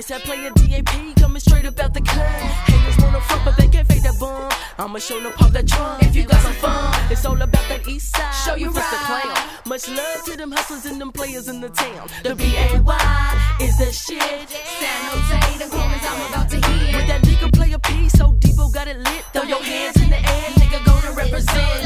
It's that player DAP coming straight up out the cut. Haters wanna front, but they can't fake that bomb. I'ma show them pop that drum. If you got some fun, it's all about that east side. Show you right. The clown. Much love to them hustlers and them players in the town. The B-A-Y is the shit. San Jose, the corners I'm about to hit. With that nigga play a piece, so Debo got it lit. Throw your hands in the air, nigga gonna represent.